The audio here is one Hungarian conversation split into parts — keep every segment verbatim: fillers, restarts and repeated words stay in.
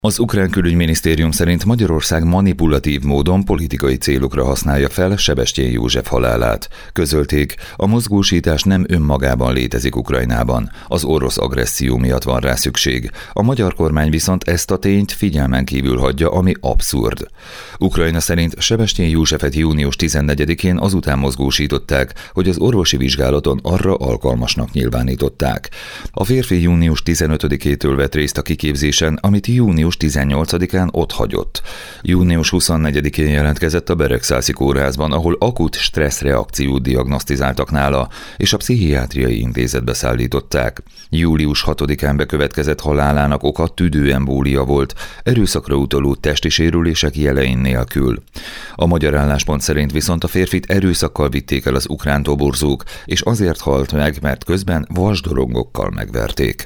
Az ukrán külügyminisztérium szerint Magyarország manipulatív módon politikai célokra használja fel Sebestyén József halálát. Közölték, a mozgósítás nem önmagában létezik Ukrajnában, az orosz agresszió miatt van rá szükség. A magyar kormány viszont ezt a tényt figyelmen kívül hagyja, ami abszurd. Ukrajna szerint Sebestyén Józsefet június tizennegyedikén azután mozgósították, hogy az orvosi vizsgálaton arra alkalmasnak nyilvánították. A férfi június tizenötödikétől vett részt a kiképzésen, amit június tizennyolcadikán ott hagyott. június huszonnegyedikén jelentkezett a Beregszászi kórházban, ahol akut stresszreakciót diagnosztizáltak nála, és a pszichiátriai intézetbe szállították. július hatodikán bekövetkezett halálának oka tüdőembólia volt, erőszakra utaló testi sérülések jelein nélkül. A magyar álláspont szerint viszont a férfit erőszakkal vitték el az ukrán toborzók, és azért halt meg, mert közben vasdorongokkal megverték.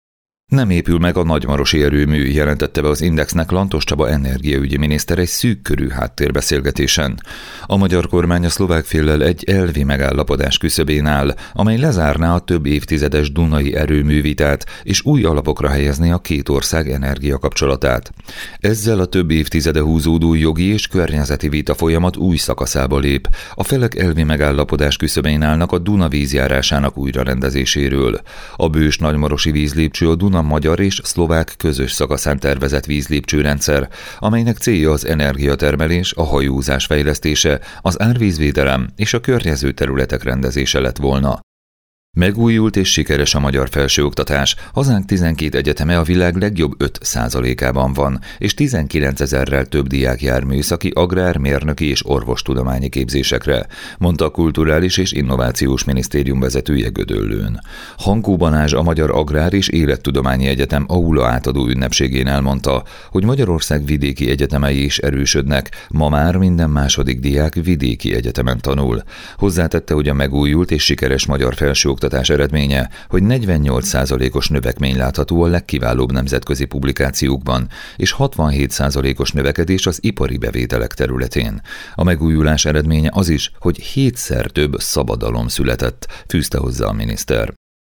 Nem épül meg a nagymarosi erőmű, jelentette be az Indexnek Lantos Csaba energiaügyi miniszter egy szűkkörű háttérbeszélgetésen. A magyar kormány a szlovák féllel egy elvi megállapodás küszöbén áll, amely lezárná a több évtizedes dunai erőművitát, és új alapokra helyezné a két ország energiakapcsolatát. Ezzel a több évtizede húzódó jogi és környezeti vita folyamat új szakaszába lép. A felek elvi megállapodás küszöbén állnak a Duna vízjárásának újrarendezéséről. A bős nagymarosi vízlépcső a Duna a magyar és szlovák közös szakaszán tervezett vízlépcsőrendszer, amelynek célja az energiatermelés, a hajózás fejlesztése, az árvízvédelem és a környező területek rendezése lett volna. Megújult és sikeres a magyar felsőoktatás, hazánk tizenkét egyeteme a világ legjobb öt százalékában van, és tizenkilencezerrel több diák jár műszaki, agrár, mérnöki és orvostudományi képzésekre, mondta a Kulturális és Innovációs Minisztérium vezetője Gödöllőn. Hankó Balázs, a Magyar Agrár és Élettudományi Egyetem aula átadó ünnepségén elmondta, hogy Magyarország vidéki egyetemei is erősödnek, ma már minden második diák vidéki egyetemen tanul. Hozzátette, hogy a megújult és sikeres magyar felsőoktatás eredménye, hogy negyvennyolc százalékos növekmény látható a legkiválóbb nemzetközi publikációkban, és hatvanhét százalékos növekedés az ipari bevételek területén. A megújulás eredménye az is, hogy hétszer több szabadalom született, fűzte hozzá a miniszter.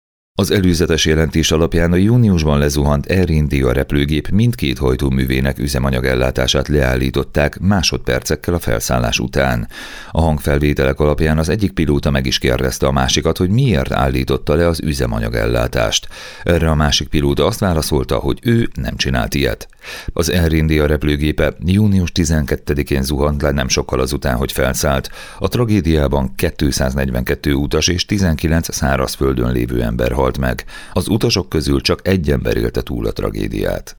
Az előzetes jelentés alapján a júniusban lezuhant Air India repülőgép mindkét hajtóművének üzemanyagellátását leállították másodpercekkel a felszállás után. A hangfelvételek alapján az egyik pilóta meg is kérdezte a másikat, hogy miért állította le az üzemanyagellátást. Erre a másik pilóta azt válaszolta, hogy ő nem csinált ilyet. Az Air India repülőgépe június tizenkettedikén zuhant le nem sokkal azután, hogy felszállt. A tragédiában kétszáznegyvenkettő utas és tizenkilenc szárazföldön lévő ember halt meg. Az utasok közül csak egy ember élte túl a tragédiát.